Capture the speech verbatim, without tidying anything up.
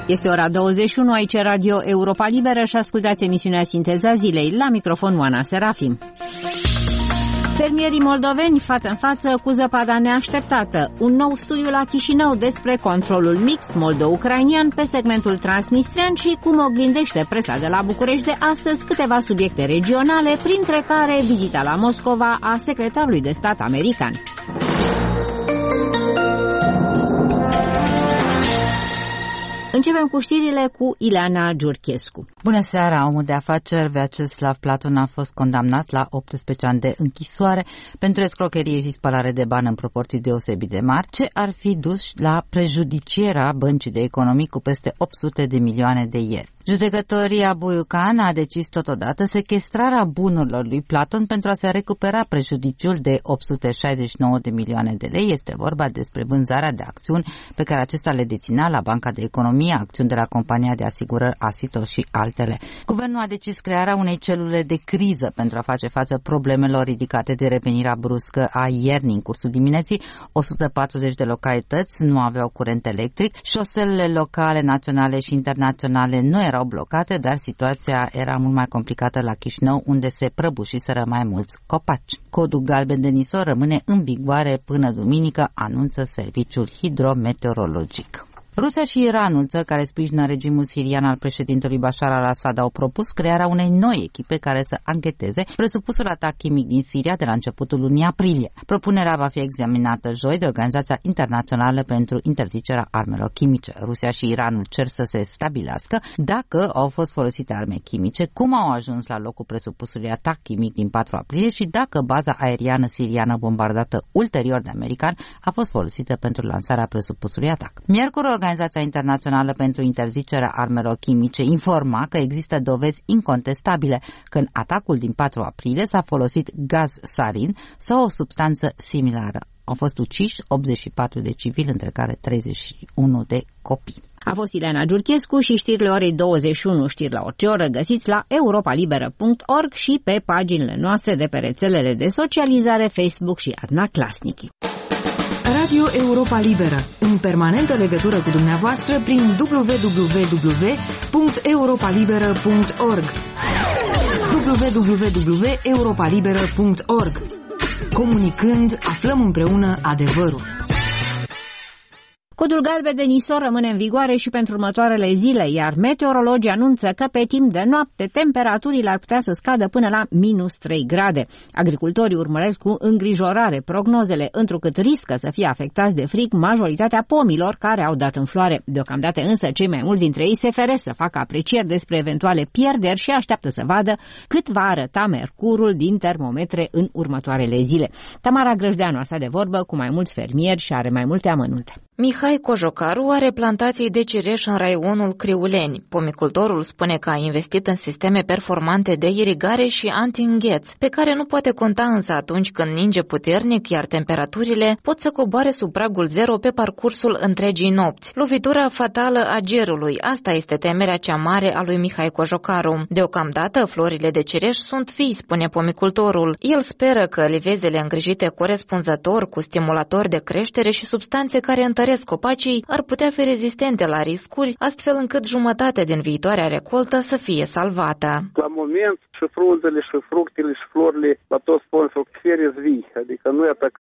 Este ora douăzeci și unu, aici Radio Europa Liberă și ascultați emisiunea Sinteza Zilei. La microfon Oana Serafim. Fermierii moldoveni față în față cu zăpada neașteptată. Un nou studiu la Chișinău despre controlul mixt moldo-ucrainian pe segmentul transnistrian și cum oglindește presa de la București de astăzi câteva subiecte regionale, printre care vizita la Moscova a secretarului de stat american. Începem cu știrile cu Ileana Giurchescu. Bună seara! Omul de afaceri Vyacheslav Platon a fost condamnat la optsprezece ani de închisoare pentru escrocherie și spălare de bani în proporții deosebit de mari, ce ar fi dus la prejudicierea băncii de economii cu peste opt sute de milioane de ieri. Judecătoria Buiucan a decis totodată sechestrarea bunurilor lui Platon pentru a se recupera prejudiciul de opt sute șaizeci și nouă de milioane de lei. Este vorba despre vânzarea de acțiuni pe care acesta le deținea la Banca de Economie, acțiuni de la compania de asigurări Asito și altele. Guvernul a decis crearea unei celule de criză pentru a face față problemelor ridicate de revenirea bruscă a iernii. În cursul dimineții, o sută patruzeci de localități nu aveau curent electric, șoselele locale, naționale și internaționale nu erau blocate, dar situația era mult mai complicată la Chișinău, unde se prăbușiseră mai mulți copaci. Codul galben de nisor rămâne în vigoare până duminică, anunță serviciul hidrometeorologic. Rusia și Iranul, țări care sprijină regimul sirian al președintelui Bashar al-Assad, au propus crearea unei noi echipe care să ancheteze presupusul atac chimic din Siria de la începutul lunii aprilie. Propunerea va fi examinată joi de Organizația Internațională pentru Interzicerea Armelor Chimice. Rusia și Iranul cer să se stabilească dacă au fost folosite arme chimice, cum au ajuns la locul presupusului atac chimic din patru aprilie și dacă baza aeriană siriană bombardată ulterior de american a fost folosită pentru lansarea presupusului atac. Miercuri, Organizația Internațională pentru Interzicerea Armelor Chimice informa că există dovezi incontestabile că în atacul din patru aprilie s-a folosit gaz sarin sau o substanță similară. Au fost uciși optzeci și patru de civili, între care treizeci și unu de copii. A fost Ileana Giurchescu și știrile orei douăzeci și unu, știri la orice oră, găsiți la europa liberă punct org și pe paginile noastre de pe rețelele de socializare Facebook și Adna Clasnici. Radio Europa Liberă, în permanentă legătură cu dumneavoastră prin w w w punct europa liberă punct org. w w w punct europa liberă punct org. Comunicând, aflăm împreună adevărul. Codul galben de nisor rămâne în vigoare și pentru următoarele zile, iar meteorologii anunță că pe timp de noapte temperaturile ar putea să scadă până la minus trei grade. Agricultorii urmăresc cu îngrijorare prognozele, întrucât riscă să fie afectați de frig majoritatea pomilor care au dat în floare. Deocamdată însă cei mai mulți dintre ei se feresc să facă aprecieri despre eventuale pierderi și așteaptă să vadă cât va arăta mercurul din termometre în următoarele zile. Tamara Grăjdeanu a stat de vorbă cu mai mulți fermieri și are mai multe amănunte. Mihai Cojocaru are plantații de cireș în raionul Criuleni. Pomicultorul spune că a investit în sisteme performante de irigare și anti-îngheț, pe care nu poate conta însă atunci când ninge puternic, iar temperaturile pot să coboare sub pragul zero pe parcursul întregii nopți. Lovitura fatală a gerului, asta este temerea cea mare a lui Mihai Cojocaru. Deocamdată, florile de cireș sunt vii, spune pomicultorul. El speră că livezele îngrijite corespunzător cu stimulatori de creștere și substanțe care întăresc copacii ar putea fi rezistente la riscuri, astfel încât jumătate din viitoarea recoltă să fie salvată. La moment și frunzele și fructele și florile la toți spun să fie vii, adică nu e atac